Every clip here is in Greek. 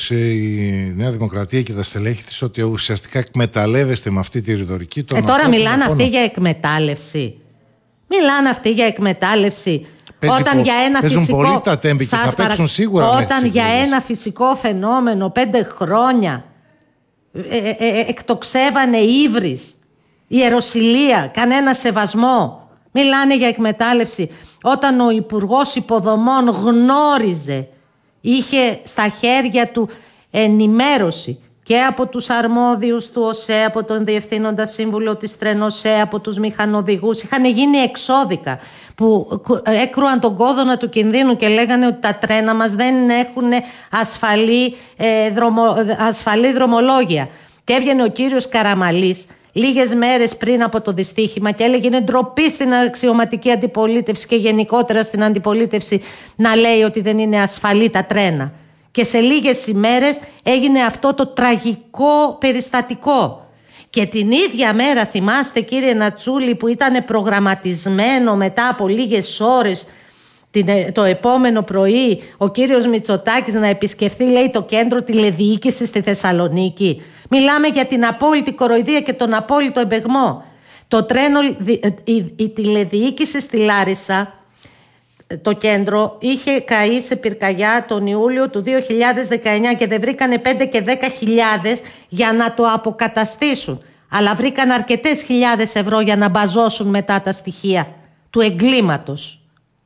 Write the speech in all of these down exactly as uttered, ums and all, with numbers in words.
δήλωσε η Νέα Δημοκρατία και τα στελέχη της ότι ουσιαστικά εκμεταλλεύεστε με αυτή τη ρητορική τον ε, τώρα μιλάνε αυτοί για εκμετάλλευση. Μιλάνε αυτοί για εκμετάλλευση. Παίζει όταν πο... για ένα παίζουν φυσικό, πολύ τα τέμπη και θα παίξουν σίγουρα. Όταν για ένα φυσικό φαινόμενο πέντε χρόνια ε, ε, ε, εκτοξεύανε ύβρις, ιεροσυλία, κανένα σεβασμό. Μιλάνε για εκμετάλλευση. Όταν ο Υπουργός Υποδομών γνώριζε, είχε στα χέρια του ενημέρωση και από τους αρμόδιους του ΟΣΕ, από τον Διευθύνοντα Σύμβουλο της Τρενοσέ, από τους μηχανοδηγούς. Είχαν γίνει εξώδικα που έκρουαν τον κόδωνα του κινδύνου και λέγανε ότι τα τρένα μας δεν έχουν ασφαλή, ε, δρομο, ασφαλή δρομολόγια. Και έβγαινε ο κύριος Καραμαλής λίγες μέρες πριν από το δυστύχημα και έλεγε είναι ντροπή στην αξιωματική αντιπολίτευση και γενικότερα στην αντιπολίτευση να λέει ότι δεν είναι ασφαλή τα τρένα. Και σε λίγες ημέρες έγινε αυτό το τραγικό περιστατικό. Και την ίδια μέρα, θυμάστε κύριε Νατσούλη, που ήταν προγραμματισμένο μετά από λίγες ώρες το επόμενο πρωί ο κύριος Μητσοτάκης να επισκεφθεί, λέει, το κέντρο τηλεδιοίκησης στη Θεσσαλονίκη. Μιλάμε για την απόλυτη κοροϊδία και τον απόλυτο εμπεγμό. Το τρένο, η, η τηλεδιοίκηση στη Λάρισα, το κέντρο, είχε καεί σε πυρκαγιά τον Ιούλιο του δύο χιλιάδες δεκαεννιά και δεν βρήκανε πέντε και δέκα χιλιάδες για να το αποκαταστήσουν. Αλλά βρήκαν αρκετές χιλιάδες ευρώ για να μπαζώσουν μετά τα στοιχεία του εγκλήματος.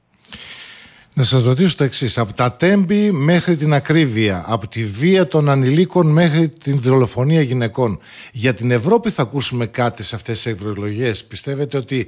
Να σας ρωτήσω το εξής. Από τα τέμπη μέχρι την ακρίβεια, από τη βία των ανηλίκων μέχρι την δολοφονία γυναικών, για την Ευρώπη θα ακούσουμε κάτι σε αυτές τις ευρωεκλογές? Πιστεύετε ότι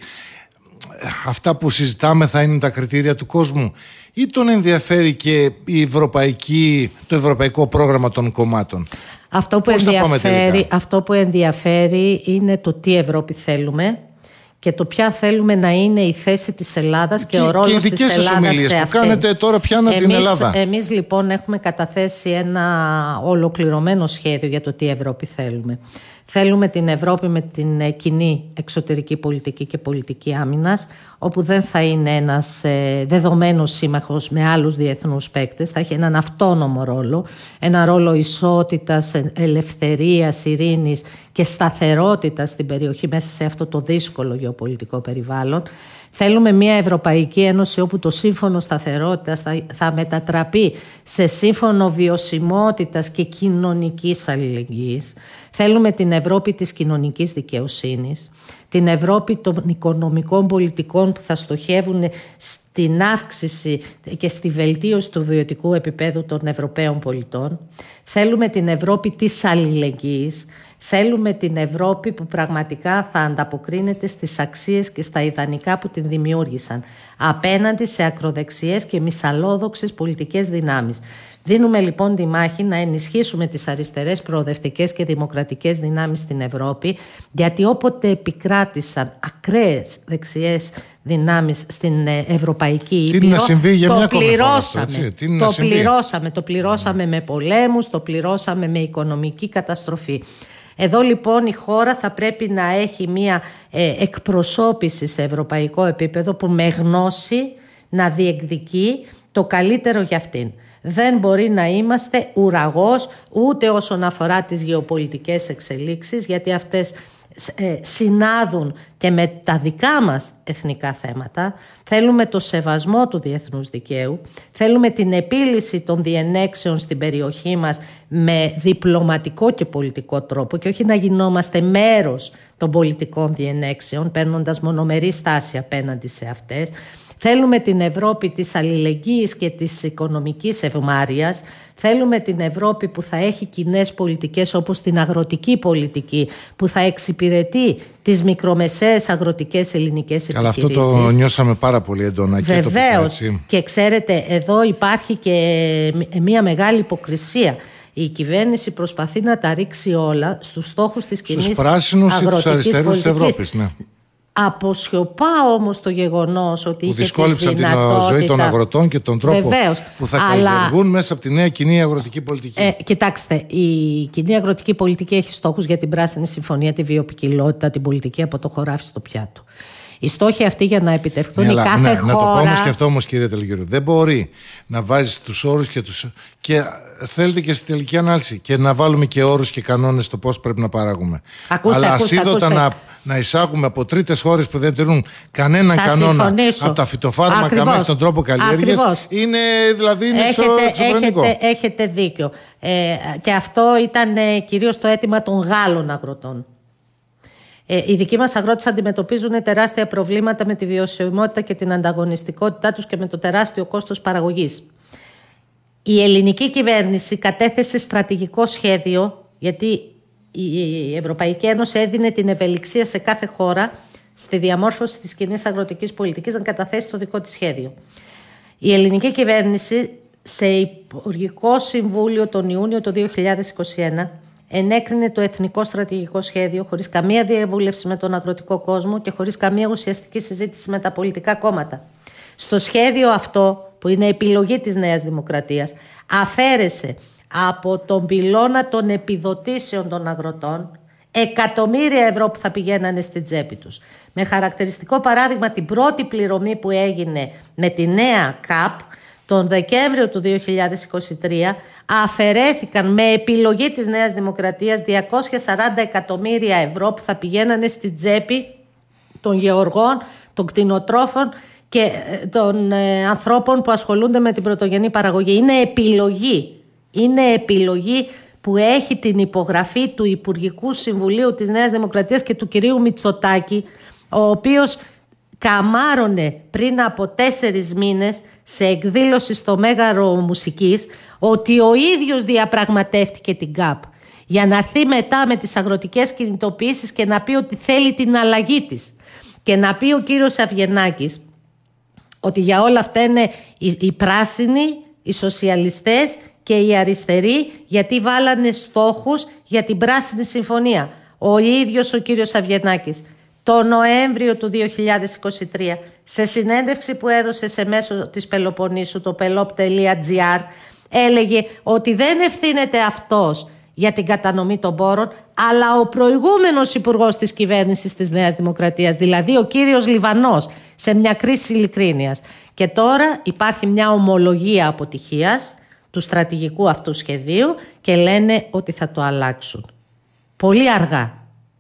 αυτά που συζητάμε θα είναι τα κριτήρια του κόσμου, ή τον ενδιαφέρει και η ευρωπαϊκή, το ευρωπαϊκό πρόγραμμα των κομμάτων? Αυτό που, ενδιαφέρει, αυτό που ενδιαφέρει είναι το τι Ευρώπη θέλουμε και το ποια θέλουμε να είναι η θέση της Ελλάδας και, και ο ρόλος της Ελλάδας σε αυτήν. Και οι δικές σας ομιλίες που κάνετε τώρα πιάνουν την Ελλάδα. Εμείς λοιπόν έχουμε καταθέσει ένα ολοκληρωμένο σχέδιο για το τι Ευρώπη θέλουμε. Θέλουμε την Ευρώπη με την κοινή εξωτερική πολιτική και πολιτική άμυνας, όπου δεν θα είναι ένας δεδομένος σύμμαχος με άλλους διεθνούς παίκτες, θα έχει έναν αυτόνομο ρόλο, ένα ρόλο ισότητας, ελευθερίας, ειρήνης και σταθερότητας στην περιοχή μέσα σε αυτό το δύσκολο γεωπολιτικό περιβάλλον. Θέλουμε μια Ευρωπαϊκή Ένωση όπου το σύμφωνο σταθερότητας θα, θα μετατραπεί σε σύμφωνο βιωσιμότητας και κοινωνικής αλληλεγγύης. Θέλουμε την Ευρώπη της κοινωνικής δικαιοσύνης, την Ευρώπη των οικονομικών πολιτικών που θα στοχεύουν στην αύξηση και στη βελτίωση του βιωτικού επίπεδου των Ευρωπαίων πολιτών. Θέλουμε την Ευρώπη της αλληλεγγύης. Θέλουμε την Ευρώπη που πραγματικά θα ανταποκρίνεται στις αξίες και στα ιδανικά που την δημιούργησαν, απέναντι σε ακροδεξιές και μυσαλλόδοξες πολιτικές δυνάμεις. Δίνουμε λοιπόν τη μάχη να ενισχύσουμε τις αριστερές, προοδευτικές και δημοκρατικές δυνάμεις στην Ευρώπη, γιατί όποτε επικράτησαν ακραίες δεξιές δυνάμεις στην Ευρωπαϊκή Ήπειρο, το πληρώσαμε. Το πληρώσαμε, το πληρώσαμε με πολέμους, το πληρώσαμε με οικονομική καταστροφή. Εδώ λοιπόν η χώρα θα πρέπει να έχει μια ε, εκπροσώπηση σε ευρωπαϊκό επίπεδο που με γνώση να διεκδικεί το καλύτερο για αυτήν. Δεν μπορεί να είμαστε ουραγός ούτε όσον αφορά τις γεωπολιτικές εξελίξεις, γιατί αυτές ε, συνάδουν και με τα δικά μας εθνικά θέματα. Θέλουμε το σεβασμό του διεθνούς δικαίου, θέλουμε την επίλυση των διενέξεων στην περιοχή μας με διπλωματικό και πολιτικό τρόπο και όχι να γινόμαστε μέρος των πολιτικών διενέξεων παίρνοντας μονομερή στάση απέναντι σε αυτές. Θέλουμε την Ευρώπη της αλληλεγγύης και της οικονομικής ευμάρειας. Θέλουμε την Ευρώπη που θα έχει κοινές πολιτικές όπως την αγροτική πολιτική, που θα εξυπηρετεί τις μικρομεσαίες αγροτικές ελληνικές επιχειρήσεις. Αλλά αυτό το νιώσαμε πάρα πολύ έντονα. Βεβαίως. Και, και ξέρετε, εδώ υπάρχει και μια μεγάλη υποκρισία. Η κυβέρνηση προσπαθεί να τα ρίξει όλα στους στόχους της κοινής αγροτικής πολιτικής. Στους πράσινους ή τους αριστερούς της Ευρώπης, ναι. Αποσιωπά όμως το γεγονός ότι είχε δυσκόλυψαν την ζωή των αγροτών και τον τρόπο Βεβαίως, που θα αλλά... καλλιεργούν μέσα από τη νέα κοινή αγροτική πολιτική. Ε, κοιτάξτε, η κοινή αγροτική πολιτική έχει στόχους για την Πράσινη Συμφωνία, τη βιοποικιλότητα, την πολιτική από το χωράφι στο πιάτο. Οι στόχοι αυτοί για να επιτευχθούν, ναι, η κάθε ναι, χώρα... Να το πω όμως και αυτό όμως, κύριε Τελγερού. Δεν μπορεί να βάζεις τους όρους και τους... και θέλετε και στη τελική ανάλυση και να βάλουμε και όρους και κανόνες στο πώς πρέπει να παράγουμε. Ακούστε, Αλλά ακούστε, ασίδωτα ακούστε. να, να εισάγουμε από τρίτες χώρες που δεν τηρούν κανέναν Θα κανόνα συμφωνήσω. από τα φυτοφάρμακα Ακριβώς. μέχρι τον τρόπο καλλιέργειας, είναι δηλαδή είναι έχετε, εξωφρενικό. Έχετε, έχετε δίκιο. Ε, και αυτό ήταν ε, κυρίως το αίτημα των Γάλλων αγροτών. Ε, οι δικοί μας αγρότες αντιμετωπίζουν τεράστια προβλήματα με τη βιωσιμότητα και την ανταγωνιστικότητά τους και με το τεράστιο κόστος παραγωγής. Η ελληνική κυβέρνηση κατέθεσε στρατηγικό σχέδιο, γιατί η Ευρωπαϊκή Ένωση έδινε την ευελιξία σε κάθε χώρα στη διαμόρφωση της κοινής αγροτικής πολιτικής να καταθέσει το δικό της σχέδιο. Η ελληνική κυβέρνηση σε Υπουργικό Συμβούλιο τον Ιούνιο του δύο χιλιάδες είκοσι ένα ενέκρινε το Εθνικό Στρατηγικό Σχέδιο χωρίς καμία διαβούλευση με τον αγροτικό κόσμο και χωρίς καμία ουσιαστική συζήτηση με τα πολιτικά κόμματα. Στο σχέδιο αυτό, που είναι επιλογή της Νέας Δημοκρατίας, αφαίρεσε από τον πυλώνα των επιδοτήσεων των αγροτών εκατομμύρια ευρώ που θα πηγαίνανε στην τσέπη τους. Με χαρακτηριστικό παράδειγμα την πρώτη πληρωμή που έγινε με τη νέα ΚΑΠ τον Δεκέμβριο του δύο χιλιάδες είκοσι τρία αφαιρέθηκαν με επιλογή της Νέας Δημοκρατίας διακόσια σαράντα εκατομμύρια ευρώ που θα πηγαίνανε στην τσέπη των γεωργών, των κτηνοτρόφων και των ε, ανθρώπων που ασχολούνται με την πρωτογενή παραγωγή. Είναι επιλογή. Είναι επιλογή που έχει την υπογραφή του Υπουργικού Συμβουλίου της Νέας Δημοκρατίας και του κυρίου Μητσοτάκη, ο οποίος καμάρωνε πριν από τέσσερις μήνες σε εκδήλωση στο Μέγαρο Μουσικής ότι ο ίδιος διαπραγματεύτηκε την ΚΑΠ για να έρθει μετά με τις αγροτικές κινητοποιήσεις και να πει ότι θέλει την αλλαγή της. Και να πει ο κύριος Αβγενάκης ότι για όλα αυτά είναι οι, οι πράσινοι, οι σοσιαλιστές και οι αριστεροί, γιατί βάλανε στόχους για την Πράσινη Συμφωνία. Ο ίδιος ο κύριος Αβγενάκης το Νοέμβριο του δύο χιλιάδες είκοσι τρία σε συνέντευξη που έδωσε σε μέσο της Πελοποννήσου, το πελόπ τελεία τζι άρ, έλεγε ότι δεν ευθύνεται αυτός για την κατανομή των πόρων, αλλά ο προηγούμενος υπουργός της κυβέρνησης της Νέας Δημοκρατίας, δηλαδή ο κύριος Λιβανός, σε μια κρίση ειλικρίνειας. Και τώρα υπάρχει μια ομολογία αποτυχίας του στρατηγικού αυτού σχεδίου και λένε ότι θα το αλλάξουν. Πολύ αργά.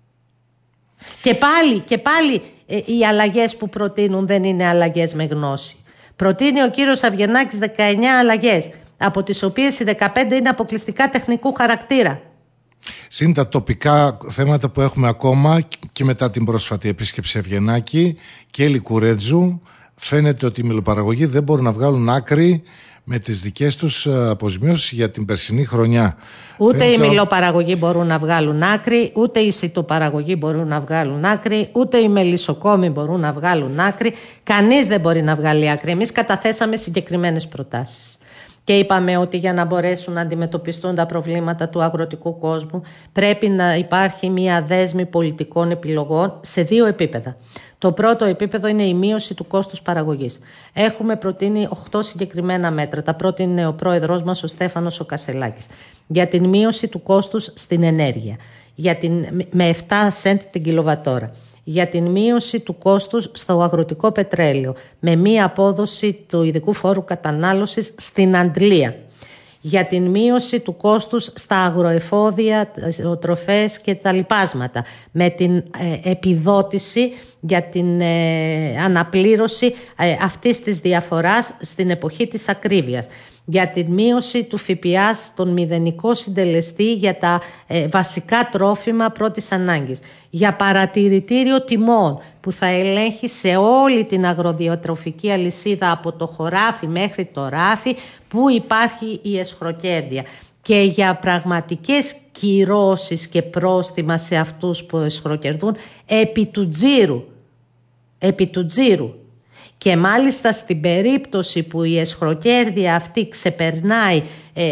Και πάλι, και πάλι ε, οι αλλαγές που προτείνουν δεν είναι αλλαγές με γνώση. Προτείνει ο κύριος Αβγενάκης δεκαεννιά αλλαγές, από τις οποίες οι δεκαπέντε είναι αποκλειστικά τεχνικού χαρακτήρα. Συν τα τοπικά θέματα που έχουμε ακόμα και μετά την πρόσφατη επίσκεψη Αβγενάκη και Λικουρέτζου, φαίνεται ότι οι μελοπαραγωγοί δεν μπορούν να βγάλουν άκρη με τις δικές τους αποζημιώσεις για την περσινή χρονιά. Ούτε Φαίνεται... οι μιλοπαραγωγοί μπορούν να βγάλουν άκρη, ούτε οι σιτοπαραγωγοί μπορούν να βγάλουν άκρη, ούτε οι μελισσοκόμοι μπορούν να βγάλουν άκρη. Κανείς δεν μπορεί να βγάλει άκρη. Εμείς καταθέσαμε συγκεκριμένες προτάσεις. Και είπαμε ότι για να μπορέσουν να αντιμετωπιστούν τα προβλήματα του αγροτικού κόσμου πρέπει να υπάρχει μια δέσμη πολιτικών επιλογών σε δύο επίπεδα. Το πρώτο επίπεδο είναι η μείωση του κόστους παραγωγής. Έχουμε προτείνει οκτώ συγκεκριμένα μέτρα. Τα πρώτη είναι ο πρόεδρός μας, ο Στέφανος ο Κασελάκης, για την μείωση του κόστους στην ενέργεια, για την, με επτά σεντ την κιλοβατόρα. Για την μείωση του κόστους στο αγροτικό πετρέλαιο με μία απόδοση του ειδικού φόρου κατανάλωσης στην αντλία. Για την μείωση του κόστους στα αγροεφόδια, τροφές και τα λιπάσματα με την ε, επιδότηση για την ε, αναπλήρωση ε, αυτής της διαφοράς στην εποχή της ακρίβειας. Για την μείωση του ΦΠΑ στον μηδενικό συντελεστή για τα ε, βασικά τρόφιμα πρώτης ανάγκης. Για παρατηρητήριο τιμών που θα ελέγχει σε όλη την αγροδιατροφική αλυσίδα από το χωράφι μέχρι το ράφι που υπάρχει η εσχροκέρδεια. Και για πραγματικές κυρώσεις και πρόστιμα σε αυτούς που εσχροκερδούν επί του τζίρου. Επί του τζίρου. Και μάλιστα στην περίπτωση που η εσχροκέρδεια αυτή ξεπερνάει ε,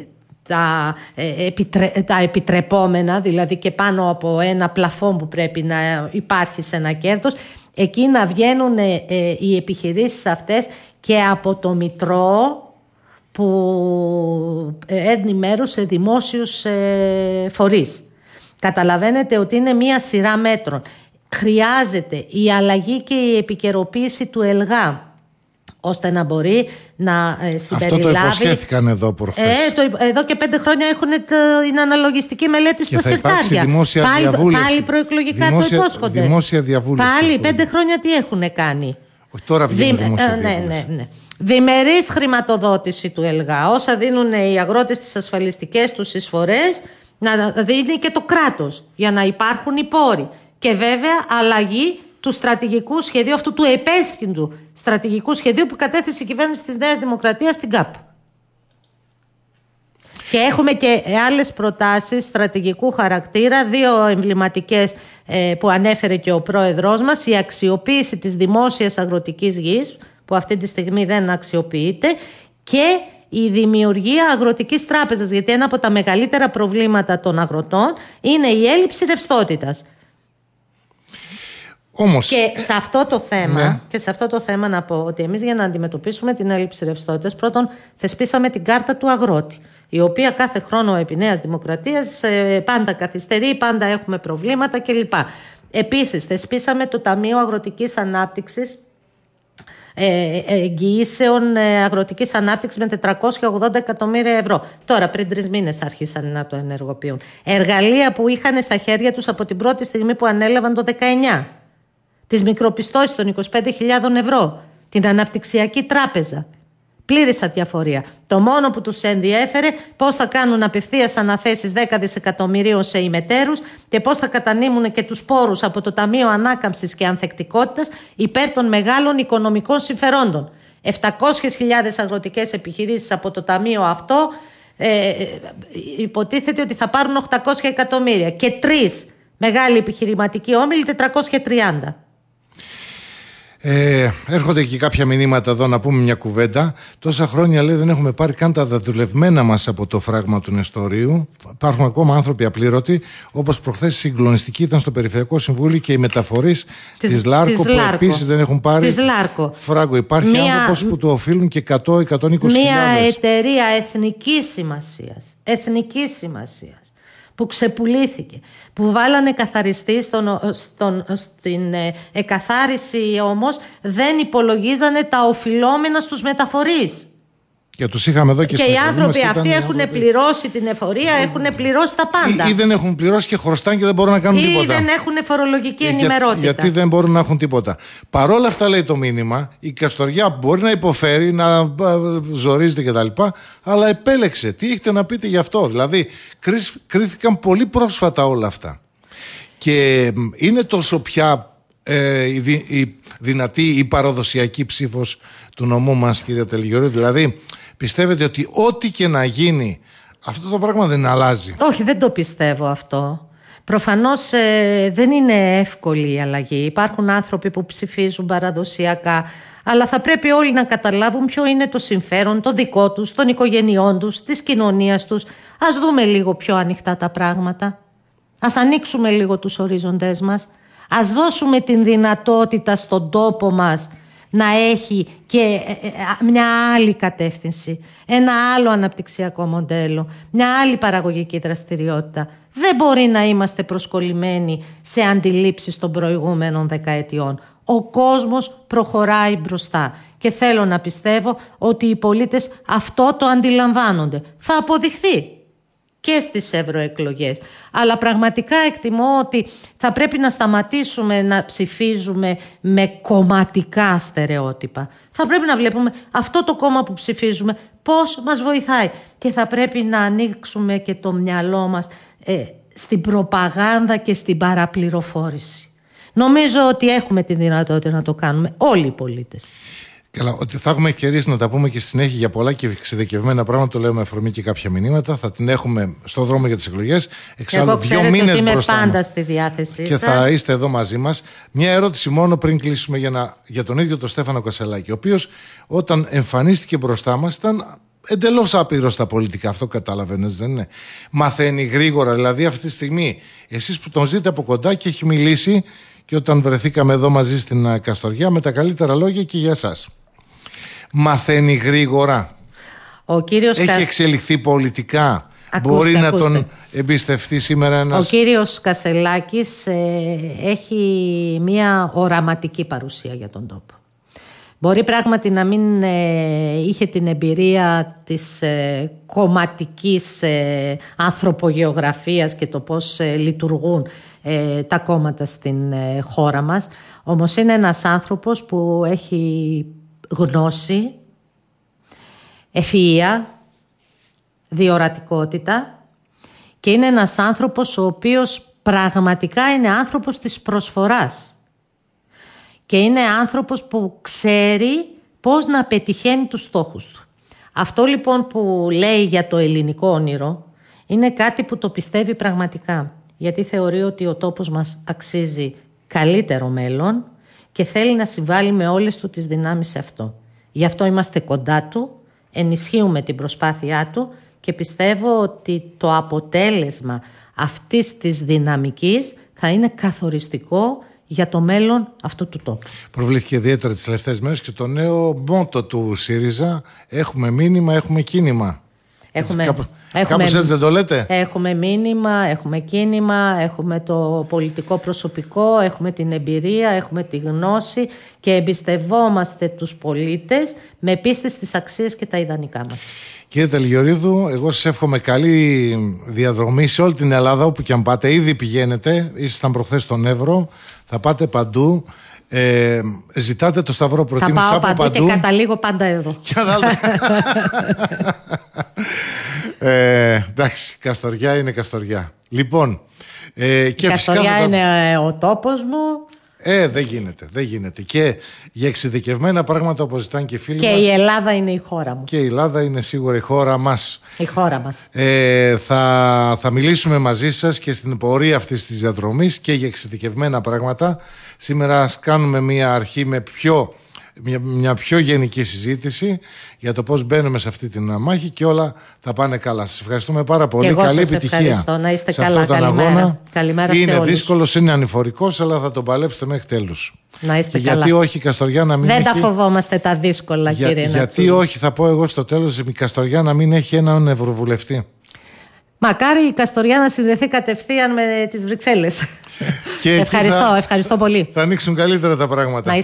τα, ε, επιτρε, τα επιτρεπόμενα, δηλαδή και πάνω από ένα πλαφόν που πρέπει να υπάρχει σε ένα κέρδος, εκεί να βγαίνουν ε, ε, οι επιχειρήσεις αυτές και από το Μητρό που έρνει μέρος σε δημόσιους ε, φορείς. Καταλαβαίνετε ότι είναι μία σειρά μέτρων. χρειάζεται η αλλαγή και η επικαιροποίηση του ΕΛΓΑ, ώστε να μπορεί να συμπεριλάβει... Αυτό το υποσχέθηκαν εδώ προχθές. Ε, το, εδώ και πέντε χρόνια έχουν την αναλογιστική μελέτη στα συρτάρια. Δημόσια πάλι, διαβούλευση. πάλι προεκλογικά δημόσια, το υπόσχονται. Δημόσια διαβούλευση. Πάλι πέντε χρόνια τι έχουν κάνει. Όχι, τώρα βγαίνει Δη, δημόσια ε, ναι, ναι, ναι. Διμερής χρηματοδότηση του ΕΛΓΑ. Όσα δίνουν οι αγρότες στις ασφαλιστικές τους εισφορές, να δίνει και το κράτος, για να υπάρχουν οι πόροι. Και βέβαια αλλαγή του στρατηγικού σχεδίου, αυτού του επέσχυντου στρατηγικού σχεδίου που κατέθεσε η κυβέρνηση της Νέας Δημοκρατίας στην ΚΑΠ. Και έχουμε και άλλες προτάσεις στρατηγικού χαρακτήρα, δύο εμβληματικές ε, που ανέφερε και ο πρόεδρός μας: η αξιοποίηση της δημόσιας αγροτικής γης, που αυτή τη στιγμή δεν αξιοποιείται, και η δημιουργία αγροτικής τράπεζας, γιατί ένα από τα μεγαλύτερα προβλήματα των αγροτών είναι η έλλειψη ρευστότητας. Όμως, και, σε αυτό το θέμα, ναι. και σε αυτό το θέμα να πω ότι εμείς για να αντιμετωπίσουμε την έλλειψη ρευστότητας, πρώτον θεσπίσαμε την κάρτα του αγρότη, η οποία κάθε χρόνο επί Νέας Δημοκρατίας ε, πάντα καθυστερεί, πάντα έχουμε προβλήματα κλπ. Επίσης θεσπίσαμε το Ταμείο Αγροτικής Ανάπτυξης, ε, εγγυήσεων ε, αγροτικής ανάπτυξης με τετρακόσια ογδόντα εκατομμύρια ευρώ. Τώρα πριν τρεις μήνες άρχισαν να το ενεργοποιούν. Εργαλεία που είχαν στα χέρια τους από την πρώτη στιγμή που ανέλαβαν το δεκαεννιά. Τις μικροπιστώσεις των είκοσι πέντε χιλιάδες ευρώ, την αναπτυξιακή τράπεζα. Πλήρης αδιαφορία. Το μόνο που τους ενδιέφερε πώς θα κάνουν απευθείας αναθέσεις δέκα δισεκατομμυρίων σε ημετέρους και πώς θα κατανείμουν και τους πόρους από το Ταμείο Ανάκαμψης και Ανθεκτικότητας υπέρ των μεγάλων οικονομικών συμφερόντων. επτακόσιες χιλιάδες αγροτικές επιχειρήσεις από το ταμείο αυτό ε, υποτίθεται ότι θα πάρουν οκτακόσια εκατομμύρια και τρεις μεγάλοι επιχειρηματικοί όμιλοι τετρακόσια τριάντα. Ε, έρχονται και κάποια μηνύματα εδώ να πούμε μια κουβέντα. Τόσα χρόνια λέει δεν έχουμε πάρει καν τα δεδουλευμένα μας από το φράγμα του Νεστορίου. Υπάρχουν ακόμα άνθρωποι απλήρωτοι, όπως προχθές συγκλονιστική ήταν στο Περιφερειακό Συμβούλιο και οι μεταφορείς της, της Λάρκο της που Λάρκο. Επίσης δεν έχουν πάρει φράγκο. Υπάρχει μια, άνθρωπος που του οφείλουν και εκατό με εκατόν είκοσι χιλιάδες. Μια εταιρεία εθνικής σημασίας, εθνικής σημασίας, που ξεπουλήθηκε, που βάλανε καθαριστή στον, στον, στην ε, εκαθάριση, όμως δεν υπολογίζανε τα οφειλόμενα στους μεταφορείς. Και τους είχαμε εδώ και, και οι άνθρωποι αυτοί έχουν άνθρωποι... πληρώσει την εφορία, έχουν πληρώσει τα πάντα. Ή, ή δεν έχουν πληρώσει και χρωστάνε και δεν μπορούν να κάνουν ή τίποτα. Ή δεν έχουν φορολογική ε, ενημερότητα. Για, γιατί δεν μπορούν να έχουν τίποτα. Παρόλα αυτά, λέει το μήνυμα, η Καστοριά μπορεί να υποφέρει, να ζορίζεται κτλ. Αλλά επέλεξε. Τι έχετε να πείτε γι' αυτό? Δηλαδή, κρίθηκαν πολύ πρόσφατα όλα αυτά. Και είναι τόσο πια ε, η, δυ, η δυνατή η παραδοσιακή ψήφος του νομού μας, κύριε Τελγιορίδη? Δηλαδή, πιστεύετε ότι ό,τι και να γίνει, αυτό το πράγμα δεν αλλάζει? Όχι, δεν το πιστεύω αυτό. Προφανώς ε, δεν είναι εύκολη η αλλαγή. Υπάρχουν άνθρωποι που ψηφίζουν παραδοσιακά, αλλά θα πρέπει όλοι να καταλάβουν ποιο είναι το συμφέρον το δικό τους, των οικογενειών τους, της κοινωνίας τους. Ας δούμε λίγο πιο ανοιχτά τα πράγματα. Ας ανοίξουμε λίγο τους ορίζοντές μας. Ας δώσουμε την δυνατότητα στον τόπο μας να έχει και μια άλλη κατεύθυνση, ένα άλλο αναπτυξιακό μοντέλο, μια άλλη παραγωγική δραστηριότητα. Δεν μπορεί να είμαστε προσκολλημένοι σε αντιλήψεις των προηγούμενων δεκαετιών. Ο κόσμος προχωράει μπροστά και θέλω να πιστεύω ότι οι πολίτες αυτό το αντιλαμβάνονται. Θα αποδειχθεί και στις ευρωεκλογές. Αλλά πραγματικά εκτιμώ ότι θα πρέπει να σταματήσουμε να ψηφίζουμε με κομματικά στερεότυπα. Θα πρέπει να βλέπουμε αυτό το κόμμα που ψηφίζουμε πώς μας βοηθάει. Και θα πρέπει να ανοίξουμε και το μυαλό μας ε, στην προπαγάνδα και στην παραπληροφόρηση. Νομίζω ότι έχουμε τη δυνατότητα να το κάνουμε όλοι οι πολίτες. Καλά, ότι θα έχουμε ευκαιρίες να τα πούμε και στη συνέχεια για πολλά και εξειδικευμένα πράγματα, το λέω με αφορμή και κάποια μηνύματα. Θα την έχουμε στο δρόμο για τις εκλογές. Εξάλλου, δύο μήνες μπροστά μας. Πάντα στη διάθεσή και σας. Θα είστε εδώ μαζί μας. Μια ερώτηση μόνο πριν κλείσουμε για, να, για τον ίδιο τον Στέφανο Κασσελάκη, ο οποίος όταν εμφανίστηκε μπροστά μας ήταν εντελώς άπειρος στα πολιτικά. Αυτό καταλαβαίνεις, δεν είναι? Μαθαίνει γρήγορα, δηλαδή αυτή τη στιγμή. Εσείς που τον ζείτε από κοντά και έχει μιλήσει και όταν βρεθήκαμε εδώ μαζί στην Καστοριά με τα καλύτερα λόγια και για εσάς. Μαθαίνει γρήγορα. Ο κύριος Έχει Κα... εξελιχθεί πολιτικά. Ακούστε, μπορεί να ακούστε. τον εμπιστευτεί σήμερα ένας... Ο κύριος Κασελάκης ε, έχει μια οραματική παρουσία για τον τόπο. Μπορεί πράγματι να μην ε, είχε την εμπειρία της ε, κομματικής ε, ανθρωπογεωγραφίας και το πώς ε, λειτουργούν ε, τα κόμματα στην ε, χώρα μας. Όμως είναι ένας άνθρωπος που έχει γνώση, ευφυΐα, διορατικότητα και είναι ένας άνθρωπος ο οποίος πραγματικά είναι άνθρωπος της προσφοράς. Και είναι άνθρωπος που ξέρει πώς να πετυχαίνει τους στόχους του. Αυτό λοιπόν που λέει για το ελληνικό όνειρο είναι κάτι που το πιστεύει πραγματικά. Γιατί θεωρεί ότι ο τόπος μας αξίζει καλύτερο μέλλον και θέλει να συμβάλλει με όλες του τις δυνάμεις σε αυτό. Γι' αυτό είμαστε κοντά του, ενισχύουμε την προσπάθειά του και πιστεύω ότι το αποτέλεσμα αυτής της δυναμικής θα είναι καθοριστικό για το μέλλον αυτού του τόπου. Προβλήθηκε ιδιαίτερα τις τελευταίες μέρες και το νέο μότο του ΣΥΡΙΖΑ: έχουμε μήνυμα, έχουμε κίνημα. Έχουμε, έτσι, κάπου, έχουμε, κάπως έτσι δεν το λέτε? Έχουμε μήνυμα, έχουμε κίνημα, έχουμε το πολιτικό προσωπικό, έχουμε την εμπειρία, έχουμε τη γνώση και εμπιστευόμαστε τους πολίτες με πίστη στις αξίες και τα ιδανικά μας. Κύριε Τελγιορίδου, εγώ σας εύχομαι καλή διαδρομή σε όλη την Ελλάδα, όπου και αν πάτε. Ήδη πηγαίνετε, ήσασταν προχθές στον Εύρο, θα πάτε παντού. Ε, ζητάτε το Σταυρό Προτίμησης από παντού. Θα πάω παντού και καταλήγω πάντα εδώ. ε, εντάξει, Καστοριά είναι Καστοριά. Λοιπόν, ε, και η Καστοριά φυσικά θα... είναι ο τόπος μου. Ε, δεν γίνεται, δεν γίνεται. Και για εξειδικευμένα πράγματα όπως ζητάνε και οι φίλοι και μας. Και η Ελλάδα είναι η χώρα μου. Και η Ελλάδα είναι σίγουρα η χώρα μας. Η χώρα μας. Ε, θα, θα μιλήσουμε μαζί σας και στην πορεία αυτής της διαδρομής και για εξειδικευμένα πράγματα. Σήμερα ας κάνουμε μια αρχή με πιο, μια, μια πιο γενική συζήτηση για το πώς μπαίνουμε σε αυτή την μάχη και όλα θα πάνε καλά. Σας ευχαριστούμε πάρα πολύ. Και εγώ καλή σας επιτυχία. Ευχαριστώ. Να είστε σε καλά. αυτόν τον Καλημέρα. αγώνα. Καλημέρα σε είναι όλους. δύσκολος, είναι ανηφορικός, αλλά θα τον παλέψετε μέχρι τέλους. Να είστε και καλά. Γιατί όχι η Καστοριά να μην Δεν έχει... τα φοβόμαστε τα δύσκολα, για, κύριε Γιατί Νατσούλη. όχι, θα πω εγώ στο τέλος, η Καστοριά να μην έχει έναν ευρωβουλευτή. Μακάρι η Καστοριά να συνδεθεί κατευθείαν με τις Βρυξέλλες. Και ευχαριστώ, θα... ευχαριστώ πολύ. Θα ανοίξουν καλύτερα τα πράγματα. Να